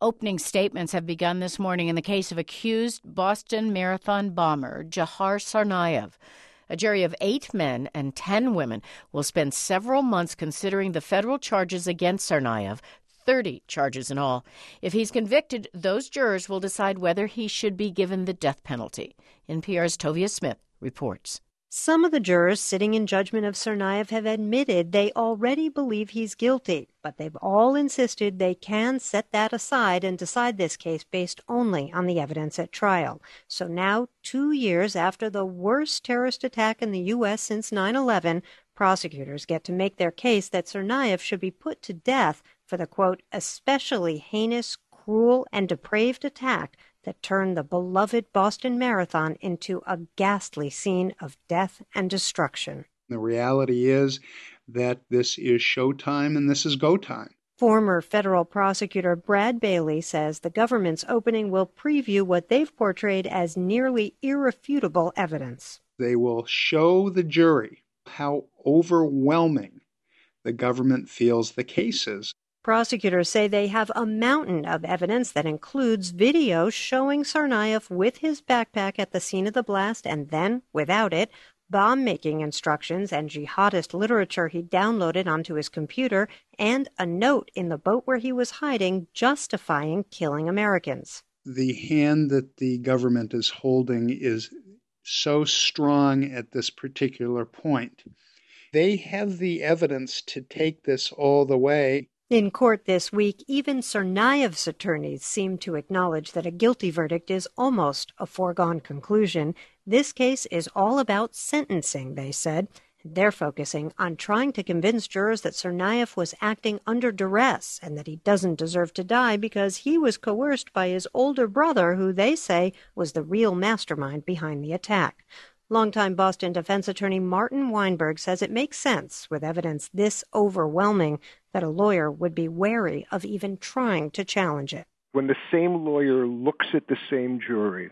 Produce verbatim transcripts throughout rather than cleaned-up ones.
Opening statements have begun this morning in the case of accused Boston Marathon bomber Jahar Tsarnaev. A jury of eight men and ten women will spend several months considering the federal charges against Tsarnaev, thirty charges in all. If he's convicted, those jurors will decide whether he should be given the death penalty. N P R's Tovia Smith reports. Some of the jurors sitting in judgment of Tsarnaev have admitted they already believe he's guilty, but they've all insisted they can set that aside and decide this case based only on the evidence at trial. So now, two years after the worst terrorist attack in the U S since nine eleven, prosecutors get to make their case that Tsarnaev should be put to death for the, quote, especially heinous, cruel, and depraved attack that turned the beloved Boston Marathon into a ghastly scene of death and destruction. The reality is that this is showtime and this is go time. Former federal prosecutor Brad Bailey says the government's opening will preview what they've portrayed as nearly irrefutable evidence. They will show the jury how overwhelming the government feels the case is. Prosecutors say they have a mountain of evidence that includes video showing Tsarnaev with his backpack at the scene of the blast and then, without it, bomb-making instructions and jihadist literature he downloaded onto his computer, and a note in the boat where he was hiding justifying killing Americans. The hand that the government is holding is so strong at this particular point. They have the evidence to take this all the way. In court this week, even Tsarnaev's attorneys seem to acknowledge that a guilty verdict is almost a foregone conclusion. This case is all about sentencing, they said. They're focusing on trying to convince jurors that Tsarnaev was acting under duress and that he doesn't deserve to die because he was coerced by his older brother, who they say was the real mastermind behind the attack. Longtime Boston defense attorney Martin Weinberg says it makes sense, with evidence this overwhelming, that a lawyer would be wary of even trying to challenge it. When the same lawyer looks at the same jury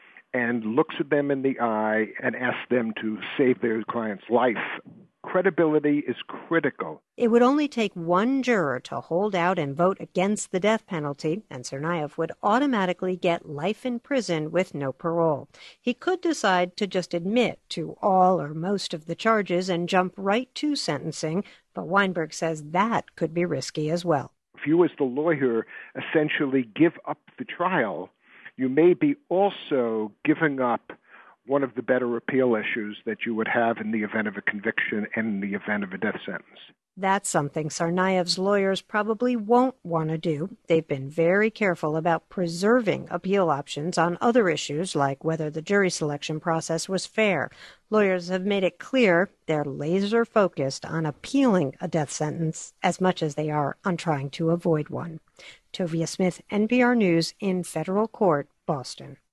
and looks at them in the eye and asks them to save their client's life, credibility is critical. It would only take one juror to hold out and vote against the death penalty, and Tsarnaev would automatically get life in prison with no parole. He could decide to just admit to all or most of the charges and jump right to sentencing, but Weinberg says that could be risky as well. If you as the lawyer essentially give up the trial, you may be also giving up one of the better appeal issues that you would have in the event of a conviction and in the event of a death sentence. That's something Tsarnaev's lawyers probably won't want to do. They've been very careful about preserving appeal options on other issues, like whether the jury selection process was fair. Lawyers have made it clear they're laser-focused on appealing a death sentence as much as they are on trying to avoid one. Tovia Smith, N P R News, in federal court, Boston.